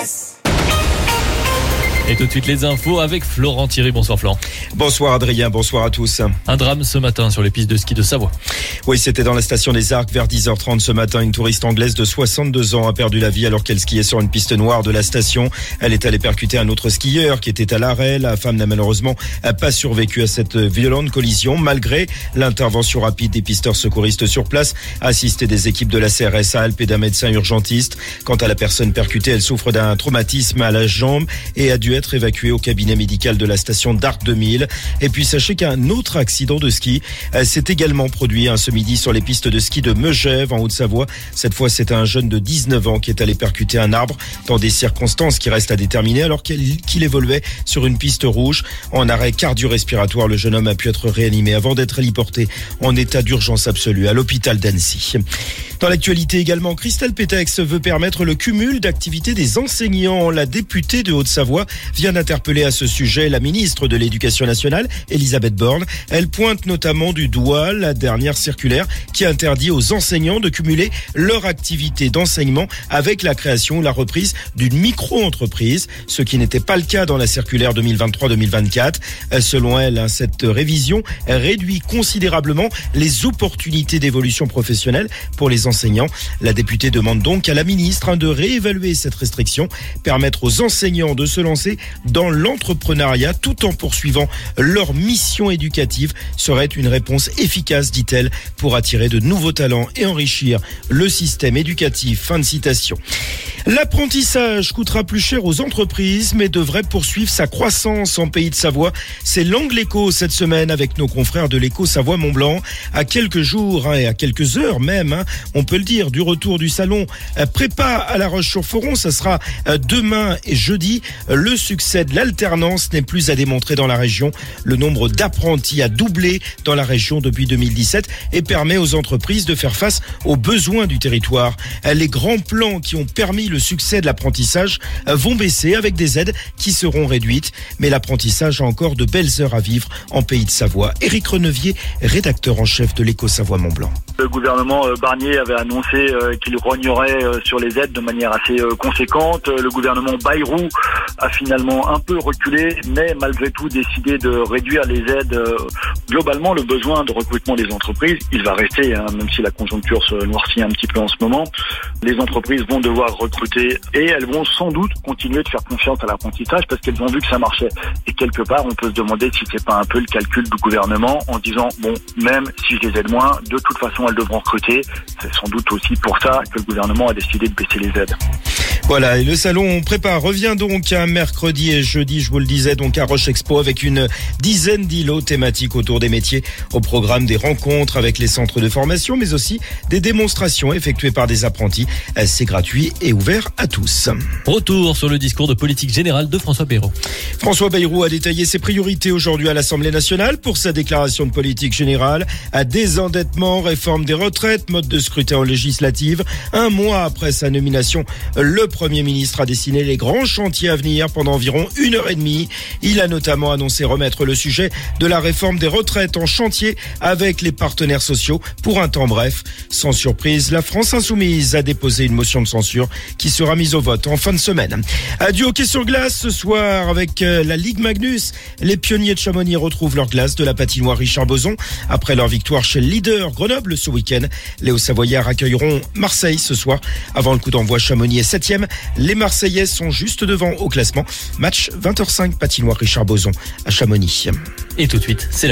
Yes! Et tout de suite les infos avec Florent Thierry. Bonsoir Florent. Bonsoir Adrien, bonsoir à tous. Un drame ce matin sur les pistes de ski de Savoie. Oui, c'était dans la station des Arcs vers 10h30 ce matin. Une touriste anglaise de 62 ans a perdu la vie alors qu'elle skiait sur une piste noire de la station. Elle est allée percuter un autre skieur qui était à l'arrêt. La femme n'a malheureusement pas survécu à cette violente collision malgré l'intervention rapide des pisteurs secouristes sur place, assistés des équipes de la CRS Alpes et d'un médecin urgentiste. Quant à la personne percutée, elle souffre d'un traumatisme à la jambe et a dû être évacuée au cabinet médical de la station d'Arc 2000. Et puis sachez qu'un autre accident de ski s'est également produit ce midi sur les pistes de ski de Megève en Haute-Savoie. Cette fois, c'est un jeune de 19 ans qui est allé percuter un arbre dans des circonstances qui restent à déterminer alors qu'il évoluait sur une piste rouge. En arrêt cardio-respiratoire, le jeune homme a pu être réanimé avant d'être héliporté en état d'urgence absolue à l'hôpital d'Annecy. Dans l'actualité également, Christelle Pétex veut permettre le cumul d'activités des enseignants. La députée de Haute-Savoie vient d'interpeller à ce sujet la ministre de l'Éducation nationale, Elisabeth Borne. Elle pointe notamment du doigt la dernière circulaire qui interdit aux enseignants de cumuler leur activité d'enseignement avec la création ou la reprise d'une micro-entreprise, ce qui n'était pas le cas dans la circulaire 2023-2024. Selon elle, cette révision réduit considérablement les opportunités d'évolution professionnelle pour les enseignants. La députée demande donc à la ministre de réévaluer cette restriction, permettre aux enseignants de se lancer dans l'entrepreneuriat tout en poursuivant leur mission éducative serait une réponse efficace, dit-elle, pour attirer de nouveaux talents et enrichir le système éducatif. Fin de citation. L'apprentissage coûtera plus cher aux entreprises, mais devrait poursuivre sa croissance en Pays de Savoie. C'est l'angle écho cette semaine avec nos confrères de l'écho Savoie-Mont-Blanc. À quelques jours et à quelques heures même, on peut le dire, du retour du salon Prépa à La Roche-sur-Foron. Ça sera demain et jeudi. Le succès de l'alternance n'est plus à démontrer dans la région. Le nombre d'apprentis a doublé dans la région depuis 2017 et permet aux entreprises de faire face aux besoins du territoire. Les grands plans qui ont permis le succès de l'apprentissage vont baisser avec des aides qui seront réduites. Mais l'apprentissage a encore de belles heures à vivre en Pays de Savoie. Éric Renevier, rédacteur en chef de l'écho Savoie-Mont-Blanc. Le gouvernement Barnier avait annoncé qu'il rognerait sur les aides de manière assez conséquente. Le gouvernement Bayrou a finalement un peu reculé, mais malgré tout décidé de réduire les aides. Globalement, le besoin de recrutement des entreprises, il va rester, même si la conjoncture se noircit un petit peu en ce moment. Les entreprises vont devoir recruter et elles vont sans doute continuer de faire confiance à l'apprentissage parce qu'elles ont vu que ça marchait. Et quelque part, on peut se demander si c'est pas un peu le calcul du gouvernement en disant, bon, même si je les aide moins, de toute façon, elles devront recruter. C'est sans doute aussi pour ça que le gouvernement a décidé de baisser les aides. Voilà, et le salon Prépa revient donc un mercredi et jeudi, je vous le disais, donc à Roche Expo avec une dizaine d'îlots thématiques autour des métiers. Au programme des rencontres avec les centres de formation, mais aussi des démonstrations effectuées par des apprentis. C'est gratuit et ouvert à tous. Retour sur le discours de politique générale de François Bayrou. François Bayrou a détaillé ses priorités aujourd'hui à l'Assemblée nationale pour sa déclaration de politique générale. À désendettement, réforme des retraites, mode de scrutin aux législatives. Un mois après sa nomination, le Premier ministre a dessiné les grands chantiers à venir pendant environ 1h30. Il a notamment annoncé remettre le sujet de la réforme des retraites en chantier avec les partenaires sociaux pour un temps bref. Sans surprise, la France insoumise a déposé une motion de censure qui sera mise au vote en fin de semaine. Du hockey sur glace ce soir avec la Ligue Magnus. Les pionniers de Chamonix retrouvent leur glace de la patinoire Richard Boson. Après leur victoire chez le leader Grenoble ce week-end, les Hauts-Savoyards accueilleront Marseille ce soir. Avant le coup d'envoi, Chamonix est 7e. Les Marseillais sont juste devant au classement. Match 20h05, patinoire Richard Boson à Chamonix. Et tout de suite, c'est la